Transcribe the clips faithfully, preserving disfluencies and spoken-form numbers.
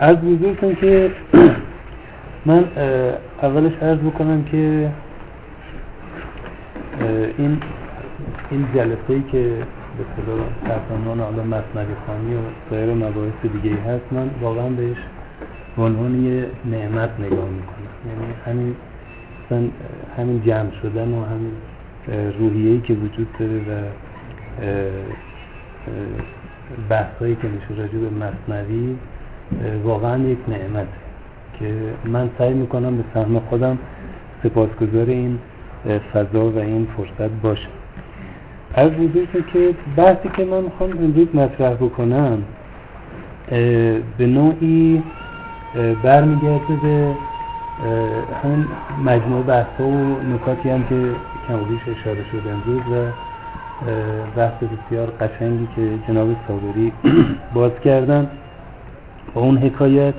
از بزرگتون که من اولش عرض بکنم که این این جلسه‌ای که به اصطلاح تحت عنوان حالا مثنوی خوانی و سایر مباحث دیگه‌ای هست، من واقعا بهش به عنوان یه نعمت نگاه میکنم. یعنی همین مثلا همین جمع شدن و همین روحیه‌ای که وجود داره و بحثایی که میشه راجع به مثنوی واقعا یک نعمته که من سعی میکنم به سهم خودم سپاسگزار این فضا و این فرصت باشم. از بزرگه که بحثی که من میخوام امروز مطرح بکنم به نوعی برمیگرده به همین مجموعه بحث‌ها و نکاتی هم که کمابیش اشاره شد امروز و بحث بسیار قشنگی که جناب صابری باز کردن با اون حکایت.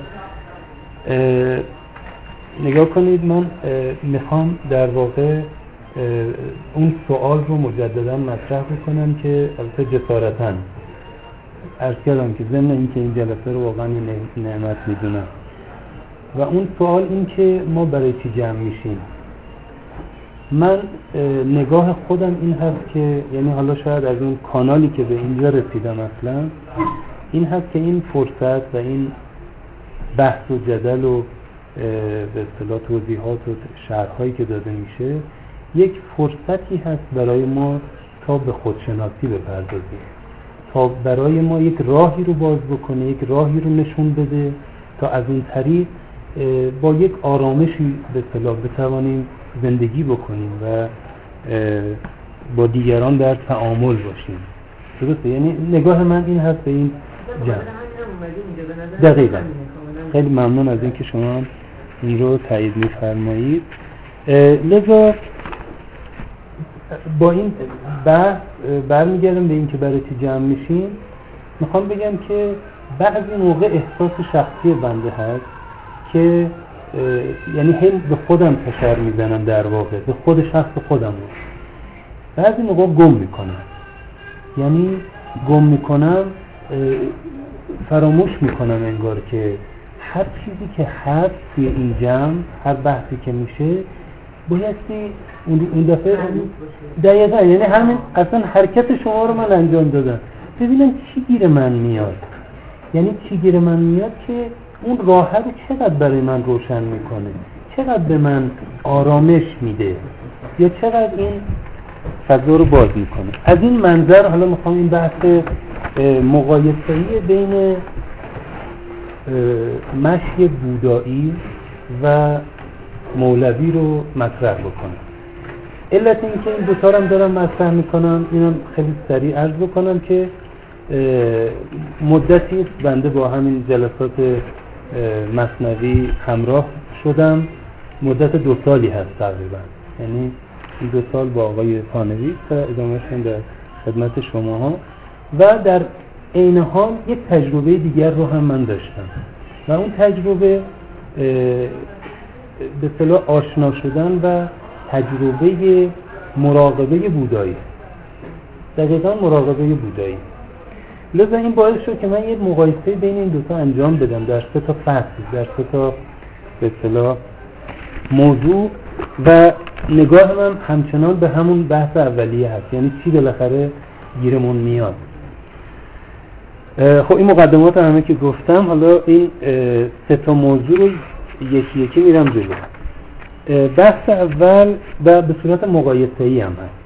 نگاه کنید، من میخوام در واقع اون سوال رو مجددا مطرح بکنم که البته جسارتاً عرض کردم که ضمن این که این جلسه رو واقعا یه نعمت میدونم و اون سوال این که ما برای چی جمع میشیم. من نگاه خودم این هست که یعنی حالا شاید از اون کانالی که به اینجا رسیدم اصلا این هست که این فرصت و این بحث و جدل و به اصطلاح توضیحات و شرح‌هایی که داده میشه یک فرصتی هست برای ما تا به خودشناسی بپردازیم، تا برای ما یک راهی رو باز بکنه، یک راهی رو نشون بده تا از اون طریق با یک آرامشی به اصطلاح بتوانیم زندگی بکنیم و با دیگران در تعامل باشیم. درسته؟ یعنی نگاه من این هست به این جمع. دقیقاً. خیلی ممنون از اینکه شما این رو تایید می‌فرمایید. لذا با این بحث برمیگردم به این که برای چی جمع میشیم. میخوام بگم که بعضی موقع احساس شخصی بنده هست که یعنی هم به خودم فشار میزنم، در واقع به خود شخص خودم رو بعضی موقع گم میکنم. یعنی گم میکنم، فراموش میکنم انگار که هر چیزی که هست توی این جمع، هر بحثی که میشه بایستی اون دفعه دقیقا یعنی همین اصلا حرکت شما رو من انجام دادم ببینم چی گیر من میاد. یعنی چی گیر من میاد که اون راه رو چقدر برای من روشن میکنه، چقدر به من آرامش میده یا چقدر این فضا رو باز میکنه. از این منظر حالا میخوام این بحث مقایسه‌ای بین مشی بودایی و مولوی رو مطرح بکنم. علت این که این دو تا رو دارم مطرح میکنم اینم خیلی سریع عرض بکنم که مدتی بنده با همین جلسات مثنوی همراه شدم، مدت دو سالی هست تقریبا، یعنی دو سال با آقای پانوی و ادامهشون در خدمت شما ها و در عین حال یک تجربه دیگر رو هم من داشتم و اون تجربه به اصطلاح آشنا شدن و تجربه مراقبه بودایی، دقیقاً مراقبه بودایی. لذا این باعث شد که من یک مقایسه بین این دوتا انجام بدم در سه تا فصل، در سه تا به اصطلاح موضوع و نگاه من همچنان به همون بحث اولیه هست، یعنی چی بالاخره گیرمون میاد. خب این مقدمات همه که گفتم، حالا این سه تا موضوع رو یکی یکی میرم جلو. بحث اول و به صورت مقایسه‌ای هم هست.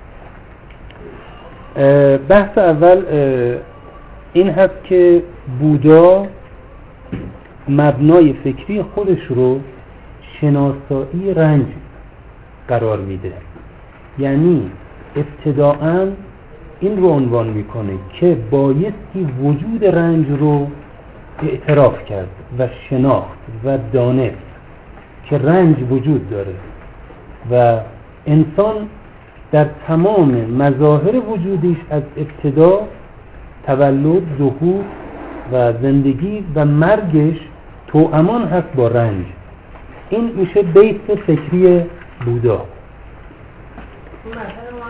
بحث اول این هست که بودا مبنای فکری خودش رو شناسایی رنج قرار میده. یعنی ابتداءً این رو عنوان میکنه که بایستی وجود رنج رو اعتراف کرد و شناخت و دانست که رنج وجود داره و انسان در تمام مظاهر وجودیش از ابتدا، تولد، ظهور و زندگی و مرگش توامان هست با رنج. این میشه بیت فکری بودا.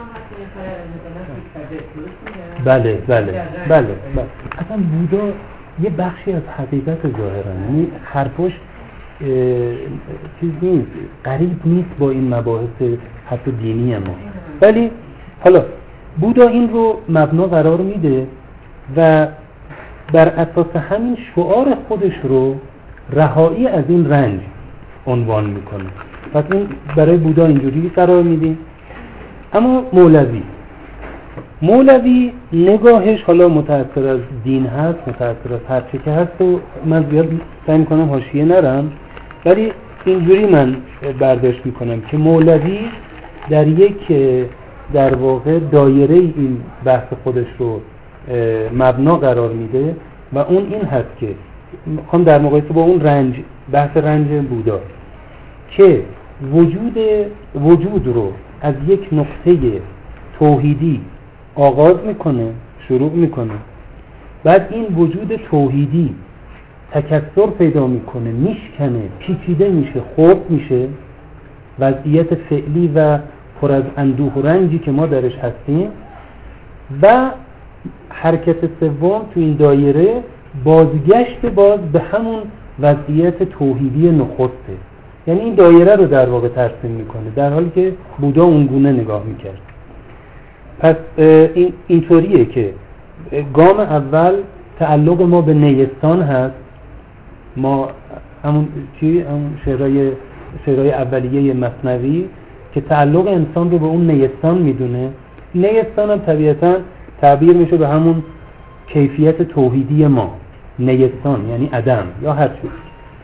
بله بله بله بله. اصلا بودا یه بخشی از حقیقت ظاهرا، یعنی حرفش چیز نیست، قریب نیست با این مباحث حتی دینی ما. ولی حالا بودا این رو مبنا قرار میده و بر اساس همین شعار خودش رو رهایی از این رنج عنوان میکنه. پس این برای بودا اینجوری قرار میدیم. اما مولوی مولوی نگاهش حالا متأثر از دین هست، متأثر از هر چه که هست و من زیاد سعی میکنم حاشیه نرم، ولی اینجوری من برداشت میکنم که مولوی در یک در واقع دایره این بحث خودش رو مبنا قرار میده و اون این هست که میخوام در مقایسه با اون رنج، بحث رنج بودا، که وجود وجود رو از یک نقطه توحیدی آغاز میکنه، شروع میکنه، بعد این وجود توحیدی تکثر پیدا میکنه، میشکنه، پیچیده میشه، خرد میشه، وضعیت فعلی و پر از اندوه و رنجی که ما درش هستیم، و حرکت سوم تو این دایره بازگشت باز به همون وضعیت توحیدی نخسته. یعنی این دایره رو در واقع ترسیم میکنه، در حالی که بودا اونگونه نگاه میکرد. پس این اینطوریه که گام اول تعلق ما به نیستان هست، ما همون چی همون شعرهای شعرهای اولیه مثنوی که تعلق انسان رو به اون نیستان میدونه. نیستان هم طبیعتاً تعبیر میشه به همون کیفیت توحیدی ما. نیستان یعنی عدم یا هر چیز.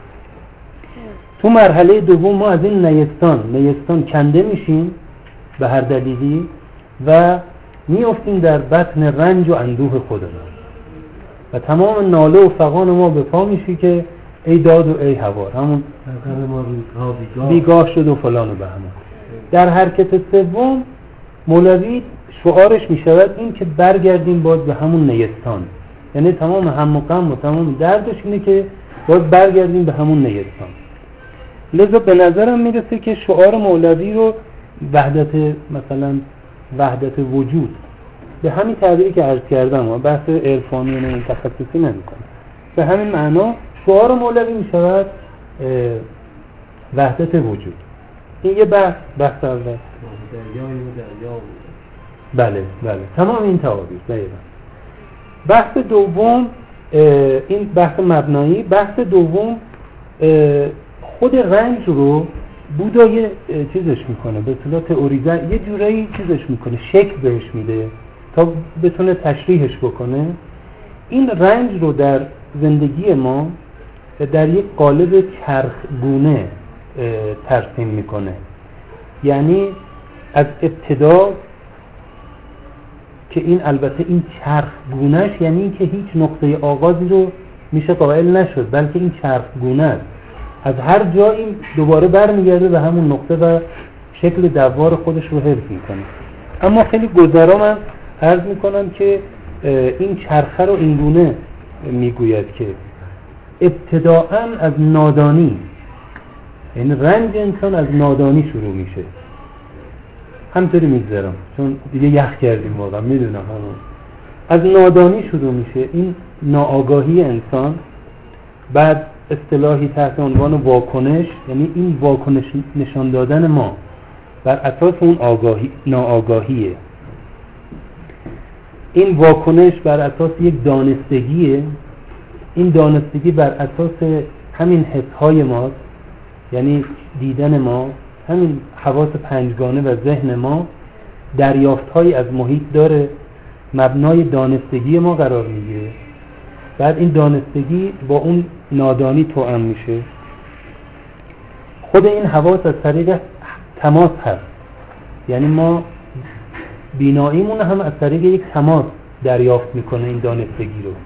تو مرحله دوم ما از این نیستان نیستان کنده میشیم به هر دلیلی و میافتیم در بطن رنج و اندوه خودمون و تمام ناله و فغان ما به پا میشی که ای داد و ای هوار، همون ما بیگاه. بیگاه شد و فلان و بهمان. در حرکت سوم مولوی شعارش میشود این که برگردیم باز به همون نیستان، یعنی تمام هم و غم و تمام دردش اینه که باز برگردیم به همون نیستان. لذا به نظرم میرسه که شعار مولوی رو وحدت، مثلا وحدت وجود، به همین تعبیری که عرض کردم، بحث عرفانی و تخصصی نمی‌کنه، به همین معنا شعار مولوی میشود وحدت وجود. این یه بحث بحث اول. دریای و دریا. بله بله تمام این تعابیر. دقیقاً. بحث دوم این بحث مبنایی. بحث دوم خود رنج رو بودا یه چیزش میکنه، به اصطلاح تئوریزه، یه جورایی چیزش میکنه، شکل بهش میده تا بتونه تشریحش بکنه. این رنج رو در زندگی ما در یک قالب چرخگونه ترسیم میکنه. یعنی از ابتدا که این البته این چرخگونهش یعنی این که هیچ نقطه آغازی رو میشه قائل نشد، بلکه این چرخگونه است، از هر جایی دوباره برمیگرده به همون نقطه و شکل دوار خودش رو حفظ میکنه. اما خیلی گذرا من عرض میکنم که این چرخه رو اینگونه میگوید که ابتداءً از نادانی، یعنی رنج انسان از نادانی شروع میشه. همطوری میگذرم چون دیگه یخ کردیم واقعا میدونم همون. از نادانی شروع میشه، این ناآگاهی انسان، بعد اصطلاحی تحت عنوان واکنش، یعنی این واکنش نشان دادن ما بر اساس اون آگاهی، ناآگاهیه. این واکنش بر اساس یک دانستگیه، این دانستگی بر اساس همین حسهای ماست، یعنی دیدن ما، همین حواس پنجگانه و ذهن ما دریافت‌هایی از محیط داره، مبنای دانستگی ما قرار میگیره. بعد این دانستگی با اون نادانی توأم میشه. خود این حواس از طریق تماس هست، یعنی ما بیناییمون هم از طریق یک تماس دریافت میکنه این دانستگی رو،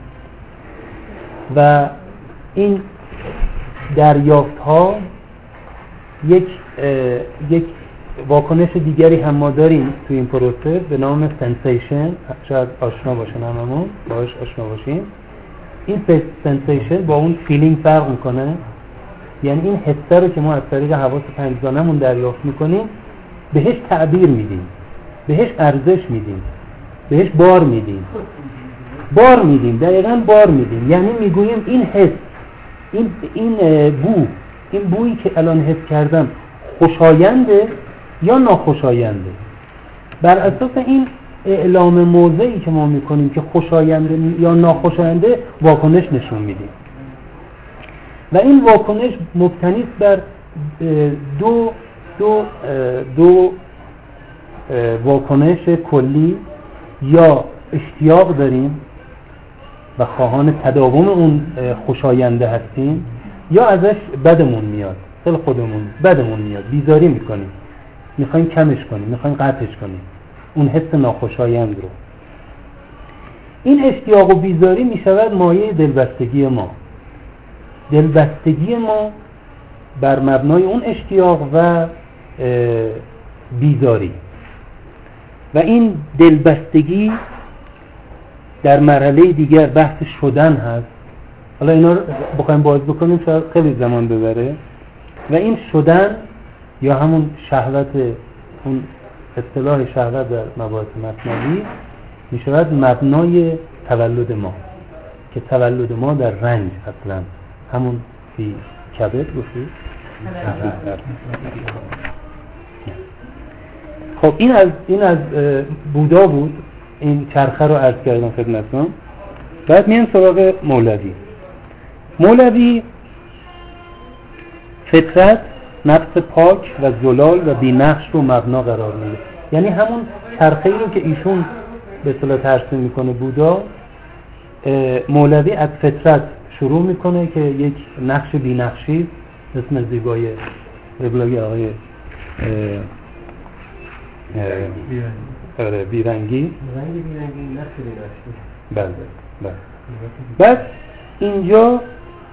و این دریافت ها یک یک واکنش دیگری هم ما داریم تو این پروسه به نام سنسیشن. شاید آشنا باشن، هممون باهاش آشنا باشیم. این سنسیشن با اون فیلینگ فرق میکنه، یعنی این حسه رو که ما از طریق حواس پنجگانه‌مون دریافت میکنیم بهش تعبیر میدیم، بهش ارزش میدیم، بهش بار میدیم. بار میدیم، دقیقاً بار میدیم. یعنی میگوییم این حس، این این بو، این بویی که الان حس کردم خوشاینده یا ناخوشاینده. بر اساس این اعلام موضعی که ما میکنیم که خوشاینده یا ناخوشاینده واکنش نشون میدیم و این واکنش مبتنی است بر دو دو دو واکنش کلی. یا اشتیاق داریم و خواهان تداوم اون خوشاینده هستیم، یا ازش بدمون میاد، خیلی خودمون بدمون میاد، بیزاری میکنیم، میخوایم کمش کنیم، میخوایم قطعش کنیم اون حس ناخوشایند رو. این اشتیاق و بیزاری میشود مایه دلبستگی ما. دلبستگی ما بر مبنای اون اشتیاق و بیزاری. و این دلبستگی در مرحله دیگر بحث شدن هست. حالا اینا رو بخوایم باز بکنیم شاید خیلی زمان ببره. و این شدن یا همون شهوت، اون اصطلاح شهوت در مباحث مثنوی می شود مبنای تولد ما، که تولد ما در رنج اصلا همون فی کبد گفتید. خب این از این از بودا بود. این چرخه رو عرض کردم خدمتتون. بعد میان سراغ مولوی. مولوی فطرت، نفس پاک و زلال و بی‌نقش رو مبنا قرار میده. یعنی همون چرخه‌ای رو که ایشون به اصطلاح ترسیم میکنه بودا، مولوی از فطرت شروع میکنه که یک نقش بی‌نقشی اسم زیبای ابلاغی آقای آره بیرنگی رنگ بیرنگی نقش بیرنگی. بله بله. بعد اینجا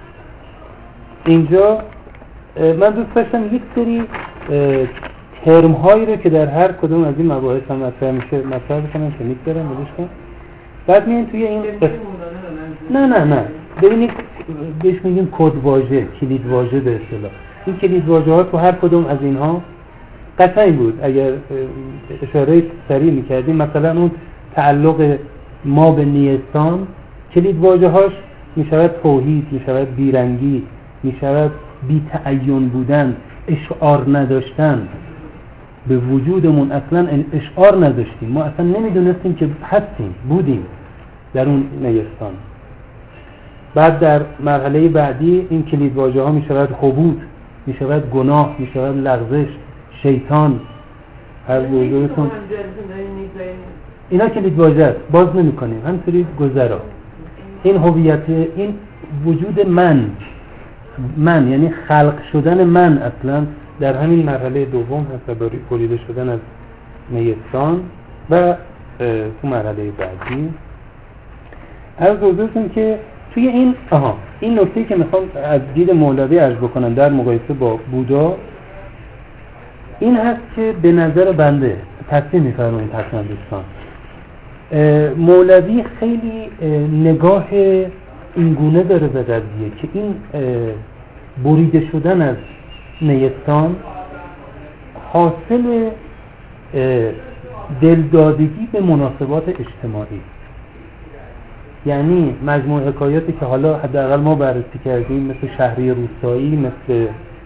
اینجا من دوست داشتم یک سری ترم هایی رو که در هر کدوم از این مباحث هم مطرح میشه مطرح بکنم که میگذارم بلوش کنم. بعد میان توی این نه نه نه ببینید بهش میگیم کد واژه، کلید واژه به اصطلاح. این کلید واژه ها تو هر کدوم از اینها قطعی بود. اگر اشاره سریع میکردیم مثلا اون تعلق ما به نیستان، کلید واژه هاش میشود توحید، میشود بیرنگی، میشود بی تعین بودن، اشعار نداشتن. به وجودمون اصلا اشعار نداشتیم، ما اصلا نمیدونستیم که هستیم، بودیم در اون نیستان. بعد در مرحله بعدی این کلید واژه ها میشود حبوط، میشود گناه، میشود لغزش، شیطان. هر بزرگتون اینا کلید واژه است، باز نمی کنیم، همینطوری گذرا. این هویت، این وجود من، من یعنی خلق شدن من اصلا در همین مرحله دوم هست، بریده شدن از نیستان. و تو مرحله بعدی از بزرگتون که توی این آها این نکته که میخوام از دید مولوی عرض بکنم در مقایسه با بودا این هست که به نظر بنده تصمیم میفرمایید حتما دوستان، مولوی خیلی نگاه اینگونه داره به قضیه که این بریده شدن از نیستان حاصل دلدادگی به مناسبات اجتماعی. یعنی مجموع حکایاتی که حالا حداقل ما بررسی کردیم مثل شهری روستایی، مثل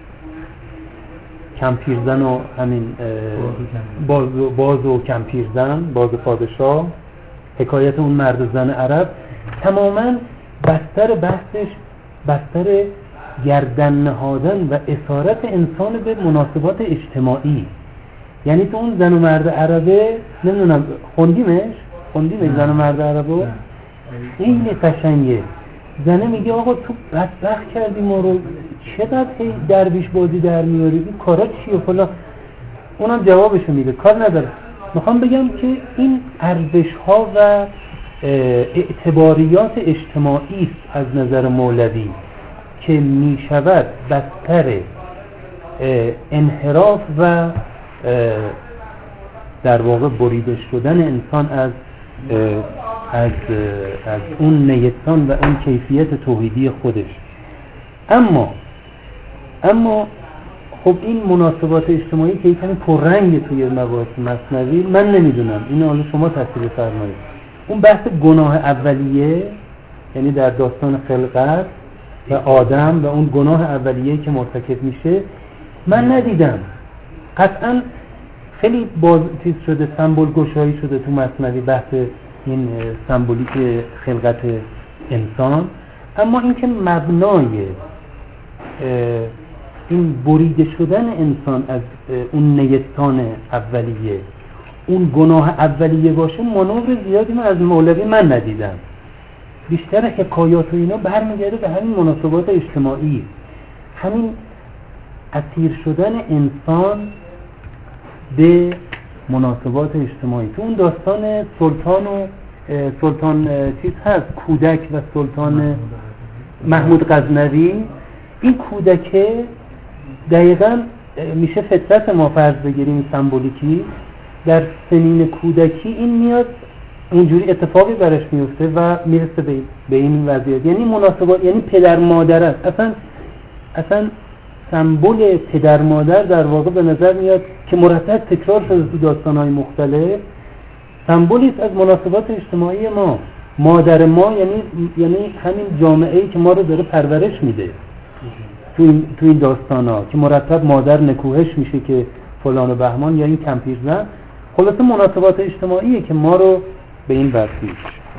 کمپیرزن و همین باز و, باز و کمپیرزن، باز پادشاه، حکایت اون مرد زن عرب، تماما بستر بحثش بستر گردن نهادن و اسارت انسان به مناسبات اجتماعی. یعنی تو اون زن و مرد عربه نمیدونم خوندیمش خوندیمش زن و مرد عربه خیلی قشنگه. زنه میگه آقا تو بدبخت کردی ما رو، چقدر هی درویش بازی در میاری، این کارا چیه فلان. اونم جوابشو میده، کار نداره. میخوام بگم که این ارزش ها و اعتباریات اجتماعی از نظر مولوی که میشود بستر انحراف و در واقع بریده شدن انسان از از از اون نیستان و اون کیفیت توحیدی خودش. اما اما خب این مناسبات اجتماعی که یکمی پررنگ توی مباحث مثنوی، من نمیدونم، اینو حالا شما تصویر فرمایید، اون بحث گناه اولیه، یعنی در داستان خلقت و آدم و اون گناه اولیه که مرتکب میشه من ندیدم. قطعا خیلی باز چیز شده، سمبل گشایی شده تو مثنوی بحث این سمبولیک خلقت انسان، اما اینکه مبنای این بریده شدن انسان از اون نیستان اولیه، اون گناه اولیه باشه، مانور زیادی من از مولوی من ندیدم. بیشتر حکایات و اینا برمیگرده به همین مناسبات اجتماعی، همین اسیر شدن انسان به مناسبات اجتماعی. تو اون داستان سلطان و سلطان چیز هست، کودک و سلطان محمود غزنوی، این کودکه دقیقاً میشه فطرت ما فرض بگیریم سمبولیکی، در سنین کودکی این میاد اونجوری اتفاقی برش میفته و میرسه به, به این وضعیت، یعنی مناسبات، یعنی پدر مادر است. اصلا اصلا سمبل پدر مادر در واقع به نظر میاد که مرتب تکرار شده تو داستان‌های مختلف، سمبولی است از مناسبات اجتماعی ما. مادر ما یعنی یعنی همین جامعه‌ای که ما رو داره پرورش میده تو این تو این داستانا، که مرتب مادر نکوهش میشه که فلان و بهمان یا این کمپیرزن. خلاصه مناسبات اجتماعیه که ما رو به این وسیله.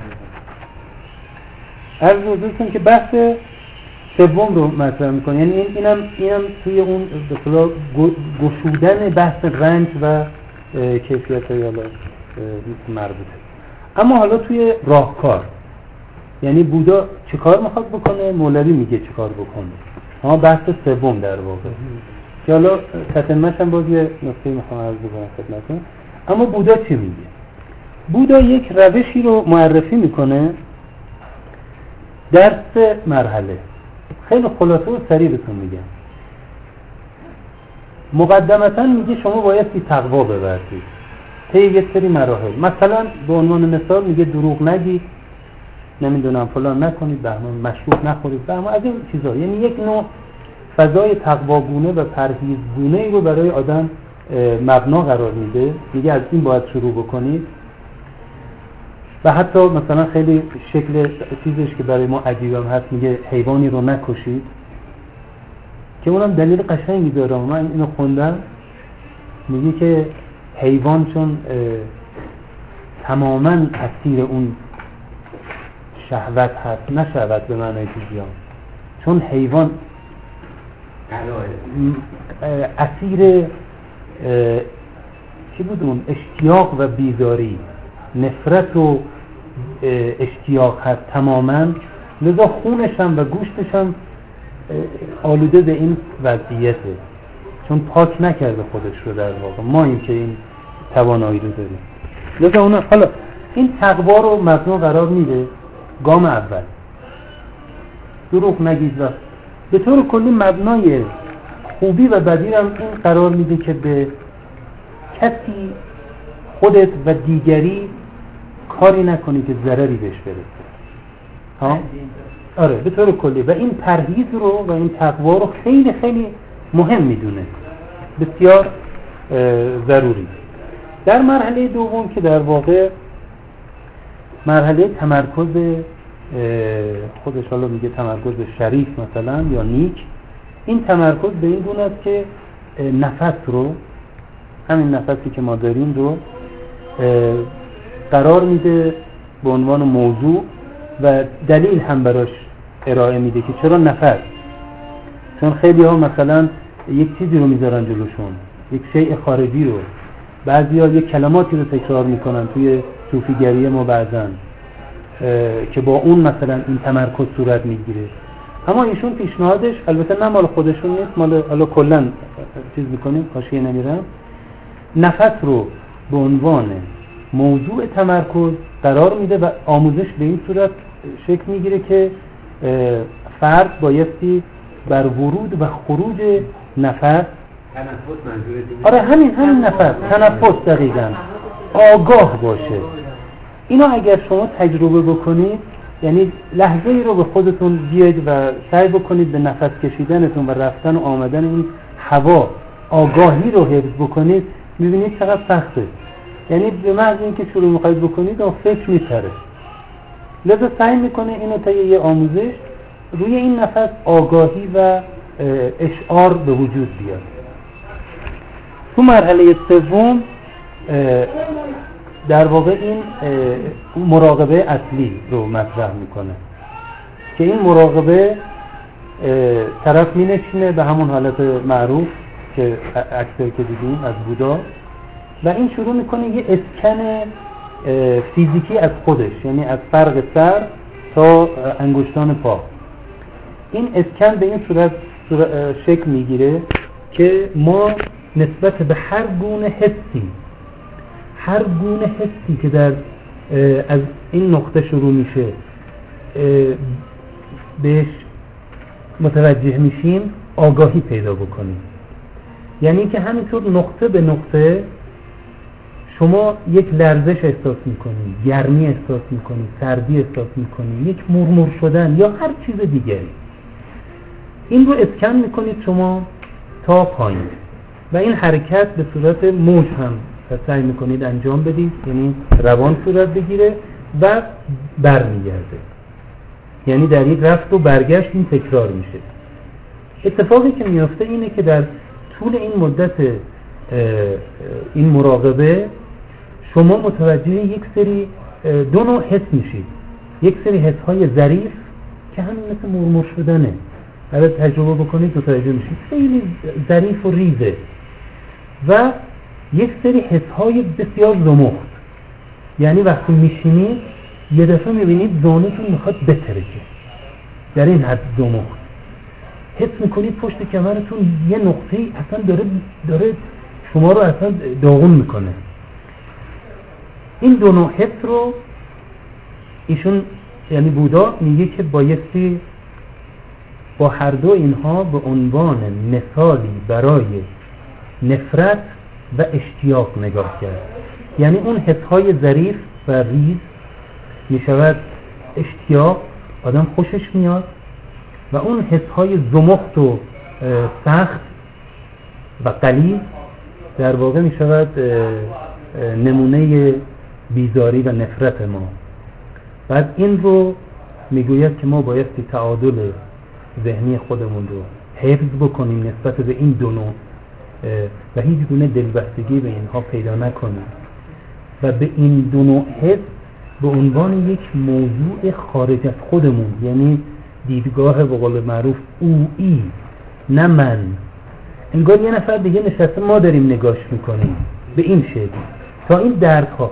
عرض حضورتون که بحث سوم رو مطرح میکنه، یعنی این اینم اینم توی اون به اصطلاح گشودن بحث رنج و کیفیت‌های حالا مربوطه. اما حالا توی راهکار، یعنی بودا چه کار میخواد بکنه، مولوی میگه چه کار بکنه. ها بحث سوم در واقع که حالا تتمه‌اش هم باز یه نکته میخوام عرض بکنم خدمتتون. اما بودا چی میگه؟ بودا یک روشی رو معرفی میکنه در سه مرحله. خیلی خلاصه و سریع بهتون میگم. مقدمتاً میگه شما بایستی تقوا بورزید طی یک سری مراحل. مثلا به عنوان مثال میگه دروغ نگید، نمیدونم فلان نکنید، بهمان مشروب نخورید، بهمان از این چیزا. یعنی یک نوع فضای تقواگونه و پرهیزگونه ای رو برای آدم مبنا قرار میده. میگه از این باید شروع بکنید. و حتی مثلا خیلی شکل چیزش که برای ما عجیبم هست، میگه حیوانی رو نکشید، که اونم دلیل قشنگی داره. من اینو خوندم، میگه که حیوان چون تماما اسیر اون شهوت هست، نه شهوت به معنای چیزیام، چون حیوان اسیر چی بود اون اشتیاق و بیزاری، نفرت و اشتیاق هست تماما، لذا خونش هم و گوشتش هم آلوده به این وضعیته، چون پاک نکرده خودش رو. در واقع ما این که این توانایی رو داریم. لذا اون حالا این تقوا رو مبنا قرار میده. گام اول دروغ نگید و به طور کلی مبنای خوبی و بدی هم این قرار میده که به کسی، خودت و دیگری، کاری نکنی که ضرری بهش برسه. ها؟ آره به طور کلی. و این پرهیز رو و این تقوا رو خیلی خیلی مهم میدونه، بسیار ضروری. در مرحله دوم که در واقع مرحله تمرکز خودش، حالا میگه تمرکز شریف مثلا یا نیک، این تمرکز به این گونه است که نفس رو، همین نفسی که ما داریم رو قرار میده به عنوان موضوع و دلیل هم براش ارائه میده که چرا نفس. چون خیلی ها مثلا یک چیزی رو میذارن جلوشون، یک شیء خارجی رو، بعضی ها یک کلماتی رو تکرار میکنن توی صوفیگری ما بعضن که با اون مثلا این تمرکز صورت میگیره. اما ایشون پیشنهادش، البته نه مال خودشون نیست، مال حالا کلن چیز میکنیم حاشیه نمیرم، نفس رو به عنوان موضوع تمرکز قرار میده و آموزش به این صورت شکل میگیره که فرد بایستی بر ورود و خروج نفس، تنفس منظور دیگه، آره همین همین نفس، تنفس دقیقاً آگاه باشه. اینا اگر شما تجربه بکنید، یعنی لحظه ای رو به خودتون بیاید و سعی بکنید به نفس کشیدنتون و رفتن و آمدن این هوا آگاهی رو حفظ بکنید، میبینید چقدر سخته. یعنی به محض اینکه شروع میخواید بکنید اون فکر میپره. لذا سعی میکنه اینو تا یه آموزش روی این نفس آگاهی و اشعار به وجود بیاد. تو مرحله سوم در واقع این مراقبه اصلی رو مطرح میکنه که این مراقبه طرف می نشینه به همون حالت معروف که عکسایی که دیدیم از بودا و این شروع میکنه یه اسکن فیزیکی از خودش، یعنی از فرق سر تا انگشتان پا. این اسکن به این صورت شکل میگیره که ما نسبت به هر گونه حسی هر گونه حسی که در از این نقطه شروع میشه بهش متوجه میشیم آگاهی پیدا بکنیم. یعنی که همینطور نقطه به نقطه شما یک لرزش احساس میکنید، گرمی احساس میکنید، سردی احساس میکنید، یک مرمور شدن یا هر چیز دیگری. این رو اسکن میکنید شما تا پایین و این حرکت به صورت موج هم سعی میکنید انجام بدید، یعنی روان صورت بگیره و برمیگرده. یعنی در یک رفت و برگشت این تکرار میشه. اتفاقی که میفته اینه که در طول این مدت این مراقبه شما متوجه یک سری دو نوع حس میشید. یک سری حس های ظریف که همین مثل مرمور شدنه، اگر تجربه بکنید متوجه میشید خیلی ظریف و ریزه، و یک سری حس های بسیار زمخت. یعنی وقتی میشینید یه دفعه میبینید زانوتون میخواد بترکه، در این حد زمخت حس میکنید پشت کمرتون یه نقطه اصلا داره داره شما رو اصلا داغون میکنه. این دو نوع حس رو ایشون یعنی بودا میگه که بایستی با هر دو اینها به عنوان مثالی برای نفرت و اشتیاق نگاه کرد. یعنی اون حس‌های ظریف و ریز میشود اشتیاق، آدم خوشش میاد، و اون حس‌های زمخت و سخت و غلیظ در واقع میشود نمونه بیزاری و نفرت ما. بعد این رو میگوید که ما بایستی تعادل ذهنی خودمون رو حفظ بکنیم نسبت به این دو نوع و هیچ گونه دلبستگی به اینها پیدا نکنیم و به این دو نوع حس به عنوان یک موضوع خارج از خودمون، یعنی دیدگاه به قول معروف اویی، نه من، انگار یه نفر دیگه نشسته ما داریم نگاش میکنیم به این شکل تا این دردها.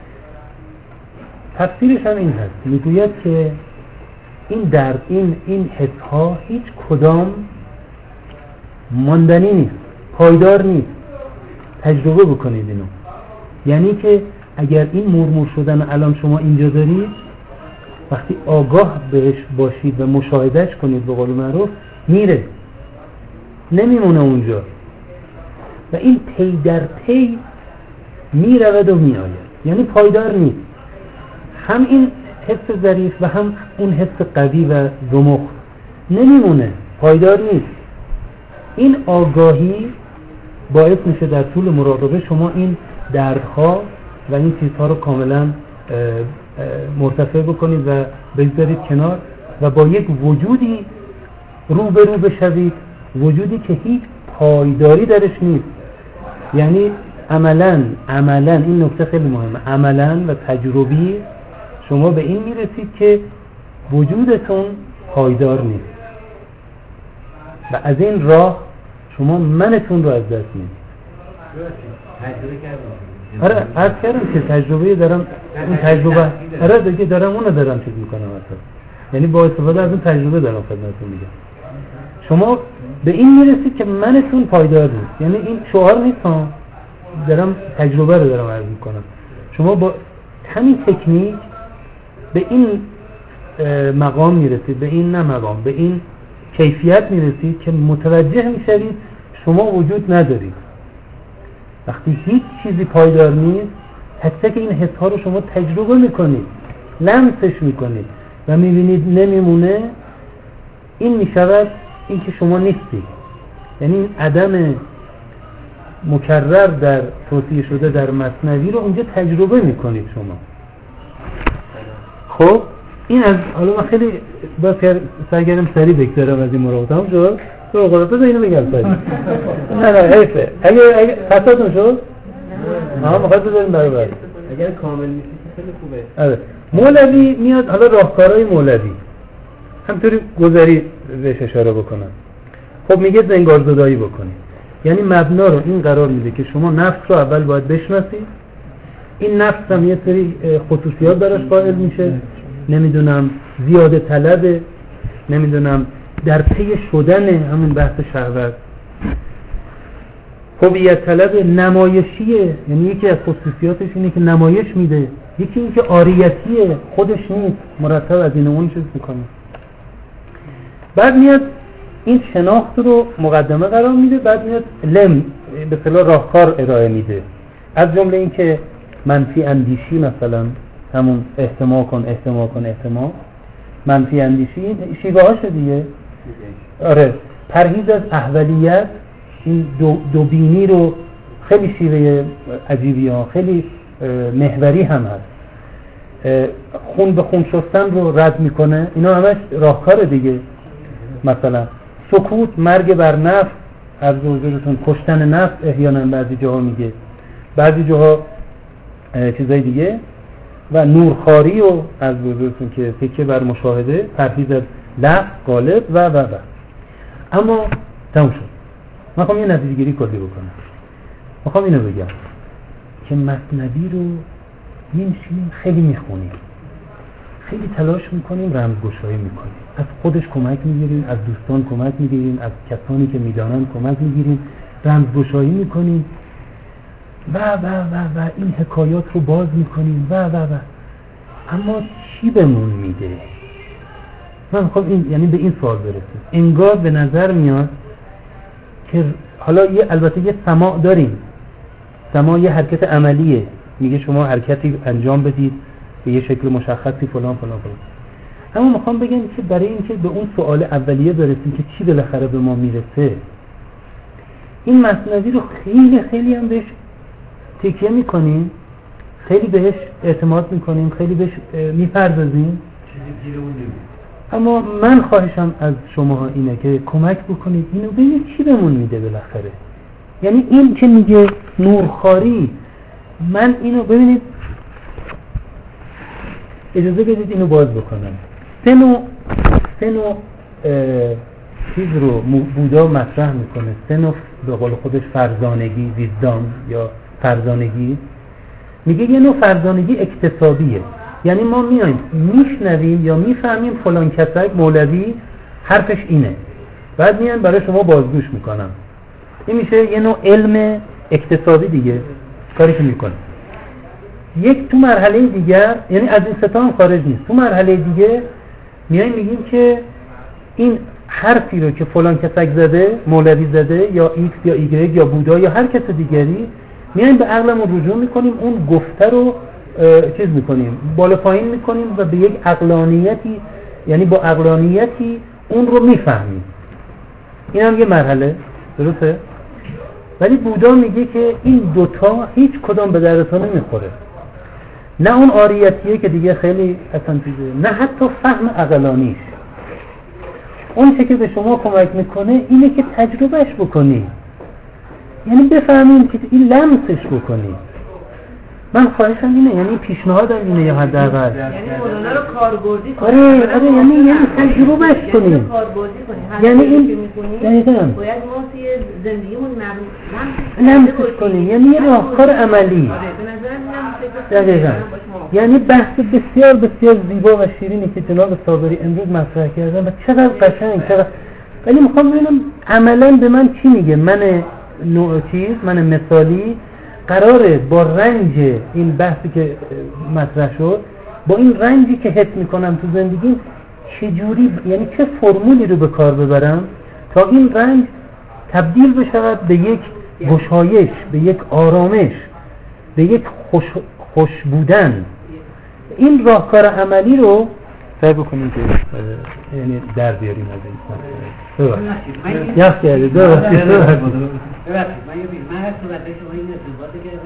تفسیرش هم این هست، میگوید که این درد این این حسها هیچ کدام ماندنی نیست، پایدار نیست. تجربه بکنید اینو. یعنی که اگر این مرمور شدن الان شما اینجا دارید، وقتی آگاه بهش باشید و مشاهدهش کنید به قول معروف میره، نمیمونه اونجا و این پی در پی میرود و میآید، یعنی پایدار نیست. هم این حس ظریف و هم اون حس قوی و زمخت نمیمونه، پایدار نیست. این آگاهی باعث میشه در طول مراقبه شما این دردها و این چیزها رو کاملا مرتفع بکنید و بگذارید کنار و با یک وجودی روبرو بشوید، وجودی که هیچ پایداری درش نیست. یعنی عملاً عملاً این نکته خیلی مهمه، عملاً و تجربی شما به این میرسید که وجودتون پایدار نیست و از این راه شما منتون رو از دست میدید. تجربه کردم. آره عرض کردم که تجربه دارم، اون تجربه آره دیگه دارم اونو دارم چیز میکنم اصلا. یعنی با استفاده از اون تجربه دارم خدمتتون میگم. شما به این میرسید که منتون پایدار نیست. یعنی این شعار نیست ها، دارم تجربه رو دارم عرض میکنم. شما با همین تکنیک به این مقام میرسید، به این نه مقام، به این کیفیت میرسید که متوجه میشوید شما وجود ندارید. وقتی هیچ چیزی پایدار نیست، تک تک این حس ها رو شما تجربه میکنید، لمسش میکنید و میبینید نمیمونه، این میشود این که شما نیستید. یعنی عدم مکرر در توصیه شده در مثنوی رو اونجا تجربه میکنید شما. خب این از حالا من خیلی باز سعی کردم سریع بگذارم از این مراقبتم شد تو قرار بذار اینو بگم سریع. نه نه حیفه اگه اگه خطاتون شد ها میخواد بذاریم برابر اگر کامل نیستی خیلی خوبه. آره مولوی میاد حالا راهکارهای مولوی همطوری گذری بهش اشاره بکنم. خب میگه زنگارزدایی بکنید، یعنی مبنا رو این قرار میده که شما نفس رو اول باید بشناسید، این نفس هم یه سری خصوصیات براش قائل میشه، نمیدونم زیاده طلبه، نمیدونم در پی شدن همون بحث شهوت، هویت طلب، نمایشیه، یعنی یکی از خصوصیاتش اینه که نمایش میده، یکی این که عاریتیه، خودش نیست، مرتب از این اون چیز میکنه. بعد میاد این شناخت رو مقدمه قرار میده، بعد میاد لم به اصطلاح راهکار ارائه میده، از جمله این که منفی اندیشی، مثلا همون احتمال کن احتمال کن احتمال منفی اندیشی شیوه هاشه دیگه. آره پرهیز از احولیت، این دو, دو بینی رو خیلی شیوه عجیبی ها، خیلی محوری هم هست. خون به خون شستن رو رد میکنه، اینا همش راهکار دیگه. مثلا سکوت، مرگ بر نفس، از حضورتون کشتن نفس احیانا بعضی جاها میگه، بعضی جاها چیزای دیگه، و نورخواری و از حضورتون که تکیه بر مشاهده، پرهیز از لفظ غالب و و و اما تموم شد. من میخوام یه نتیجه گیری کلی بکنم. میخوام اینو بگم که مثنوی رو میشینیم خیلی میخونیم، خیلی تلاش میکنیم، رمزگشایی میکنیم، از خودش کمک میگیریم، از دوستان کمک میگیریم، از کسانی که میدانن کمک میگیریم، رمزگشایی میکنیم و و و و این حکایات رو باز میکنیم و و و اما چی بهمون میده؟ من میخوام این یعنی به این سوال برسیم. انگار به نظر میاد که حالا یه البته یه سماع داریم، سماع یه حرکت عملیه، میگه شما حرکتی انجام بدید به یه شکل مشخصی فلان فلان فلان، اما میخوام بگم که برای اینکه به اون سوال اولیه برسیم که چی بالاخره به ما میرسه، این مثنوی رو خیلی خیلی هم بهش تکیه میکنیم، خیلی بهش اعتماد میکنیم، خیلی بهش میپردازیم، اما من خواهشم از شما اینه که کمک بکنید اینو ببینید چی بهمون میده بالاخره. یعنی این که میگه نورخواری، من اینو ببینید، اجازه بدید اینو باز بکنم. سه نوع سه نوع چیز رو بودا مطرح میکنه، سه نوع به قول خودش فرزانگی، ویزدام یا فرزانگی. میگه یه نوع فرزانگی اکتسابیه، یعنی ما میایم میشنویم یا میفهمیم فلان کسک مولوی حرفش اینه، بعد میان برای شما بازگوش میکنم. این میشه یه نوع علم اکتسابی دیگه، کاری که میکنه. یک تو مرحله دیگر، یعنی از این ستا هم خارج نیست، تو مرحله دیگه میایم میگیم که این حرفی رو که فلان کسک زده، مولوی زده یا ایکس یا ایگرگ یا بودا یا هر کس دیگری، میایم به عقلمون رجوع میکنیم، اون گفته رو چیز میکنیم، بالا پایین میکنیم و به یک عقلانیتی، یعنی با عقلانیتی اون رو میفهمیم. این هم یه مرحله، درسته؟ ولی بودا میگه که این دوتا هیچ کدام به دردتون نمیخوره، نه اون عاریتیه که دیگه خیلی اصلا چیزه، نه حتی فهم عقلانیش. اون چه که به شما کمک میکنه اینه که تجربهش بکنی، یعنی بفهمین که این لمسش بکنی. من خواهشم اینه، یعنی پیشنهادم اینه، یا حداقل یعنی مولانا رو کاربردی کنیم. آره آره یعنی یعنی تجربهش کنیم، یعنی کاربردی کنیم، یعنی این که می‌کنیم دقیقاً باید ما توی زندگیمون لمسش کنیم، یعنی یه راهکار عملی. آره به نظر میاد دقیقاً. یعنی بحث بسیار بسیار زیبا و شیرینی که جناب صابری امروز مطرح کردن و چقدر قشنگ، چقدر، ولی میخوام ببینم عملاً به من چی میگه. من نوع چیز، من مثالی قراره با رنج این بحثی که مطرح شد، با این رنجی که حس میکنم تو زندگیم، چجوری، یعنی چه فرمولی رو به کار ببرم تا این رنج تبدیل بشود به یک گشایش، به یک آرامش، به یک خوش, خوش بودن. این راهکار عملی رو سعی بکنیم که یعنی در بیاریم از این مسئله. ببخشید. یخ کردید. ببخشید. ببخشید من یه بیرون من هر صورت شما این ارتباطه که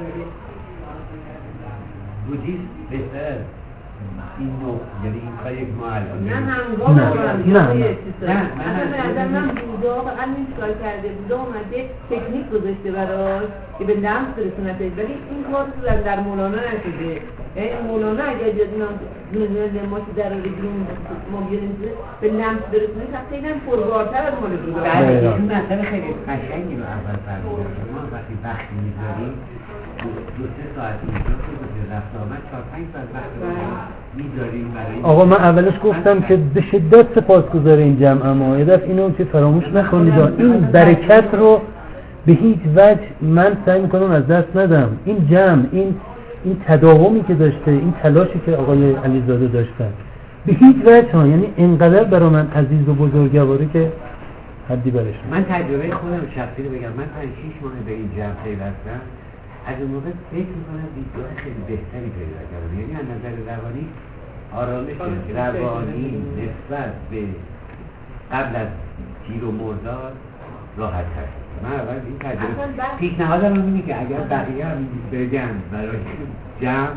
بودیست بهتر از این نوع یعنی این کار یک معلم نه همگام نه. هم نه. نه اصلا به نظر من بودا فقط این کار کرده بودا اومده تکنیک گذاشته براش که به لمس برسونته ولی این کار تو در مولانا نشده این مولانا اگر دونه ما که در رجون ما بیاریم به لمس برسونه خیلی هم پربارتر از مال بودا بله این مثلا خیلی قشنگی رو اول فرمودید ما وقتی وقتی میذاریم دو سه ساعت اینجا تو رفت آمد چهار پنج ساعت وقت میذاریم برای آقا من اولش گفتم که به شدت سپاسگزار این جمع اما یه دفعه اینو که فراموش نکنید این برکت رو به هیچ وجه من سعی میکنم از دست ندم. این جمع این این تداومی که داشته این تلاشی که آقای علیزاده داشتن به هیچ وجه ها یعنی اینقدر برای من عزیز و بزرگواره که حدی برش نیست. من تجربه خودم شخصی رو بگم من پنج شش ماه به این جمع پیوستم از اون موقع فکر میکنم دیدگاه خیلی بهتری پیدا کردم یعنی از نظر روانی آرامش روانی نسبت به قبل از تیر و مرداد راحت تر. من اول این تجربه پیشنهادم هم اینه که اگر بقیه هم بگن برای جمع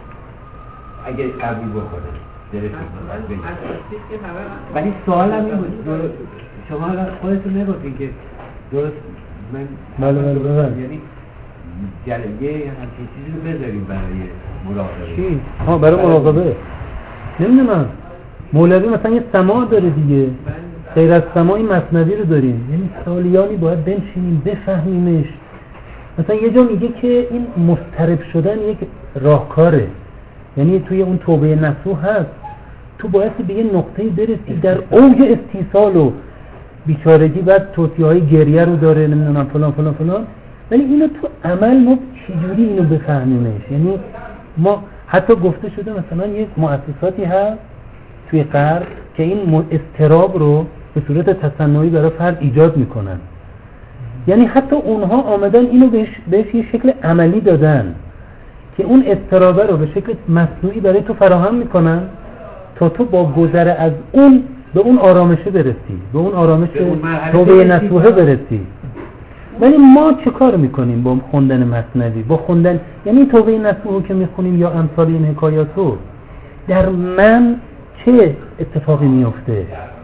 اگر قبول بکنن دلتون راحت بگن. ولی سوالم این بود شما خودتون نگفتین که درست من بله بله بله یعنی جلگه همچین چیزی رو بذاریم برای مراقبه. چی؟ ها برای مراقبه نمیدونم مولوی مثلا یه سماع داره دیگه غیر از سماع این مثنوی رو داریم یعنی سالیانی باید بنشینیم بفهمیمش. مثلا یه جا میگه که این مضطرب شدن یک راهکاره یعنی توی اون توبه نصوح هست تو باید به یه نقطه‌ای برسی در اوج استیصال و بیچارگی بعد توصیه‌های گریه رو داره نمیدونم فلان فلان فلان ولی اینو تو عمل ما چجوری اینو بفهمیمش یعنی ما حتی گفته شده مثلا یک مؤسساتی هست توی غرب که این اضطراب رو به صورت تصنعی برای فرد ایجاد میکنن یعنی حتی اونها آمدن اینو بهش, بهش یه شکل عملی دادن که اون اضطرابه رو به شکل مصنوعی برای تو فراهم میکنن تا تو با گذر از اون به اون آرامشه برسی به اون آرامش توبه نصوحه برسی. ولی ما چه کار میکنیم با خوندن مثنوی با خوندن یعنی توبه نصوحه که میخونیم یا امثال این حکایاتو در من چه اتفاقی میفته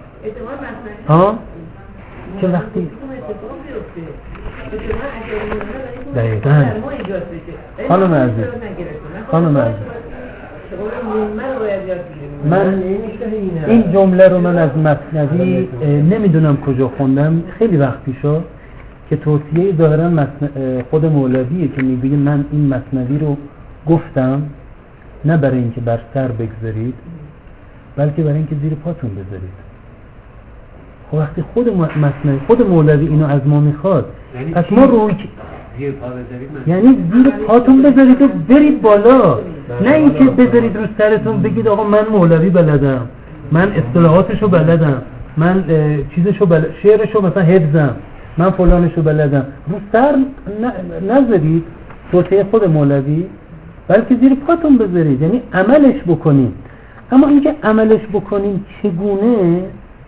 ها که وقتی دقیقاً خانم عزیز خانم عزیز من این جمله رو من از مثنوی نمیدونم کجا خوندم خیلی وقت پیشا که توصیه ظاهرا خود مولویه که میگه من این مثنوی رو گفتم نه برای اینکه بر سر بگذارید بلکه برای اینکه زیر پاتون بذارید. خب وقتی خود مثنوی خود مولوی اینو از ما میخواد پس ما روی زیر پا بذارید یعنی زیر پاتون بذارید و برید بالا نه اینکه بذارید رو سرتون بگید آقا من مولوی بلدم من اصطلاحاتشو بلدم من چیزشو بلدم شعرشو مثلا حفظم من فلانشو بلدم رو سر نذارید توصیه خود مولوی بلکه زیر پاتون بذارید یعنی عملش بکنید. اما اینکه عملش بکنیم چگونه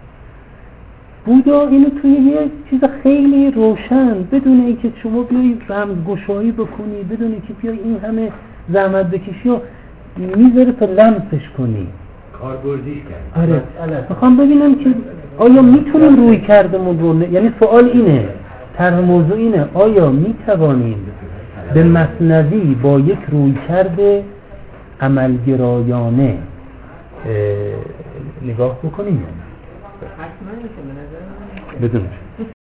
بودا اینو توی یه چیز خیلی روشن بدون اینکه شما بیایی رمزگشایی بکنی بدون اینکه بیایی این همه زحمت بکشی و میذاره تا لمسش کنی کاربردیش کرد. آره میخوام ببینم که آیا میتونیم روی کردمون رو یعنی سوال اینه طرح موضوع اینه آیا میتوانیم به مثنوی با یک روی کرده عملگرایانه نگاه بکنیم؟ حتما میشه به نظر من بدونش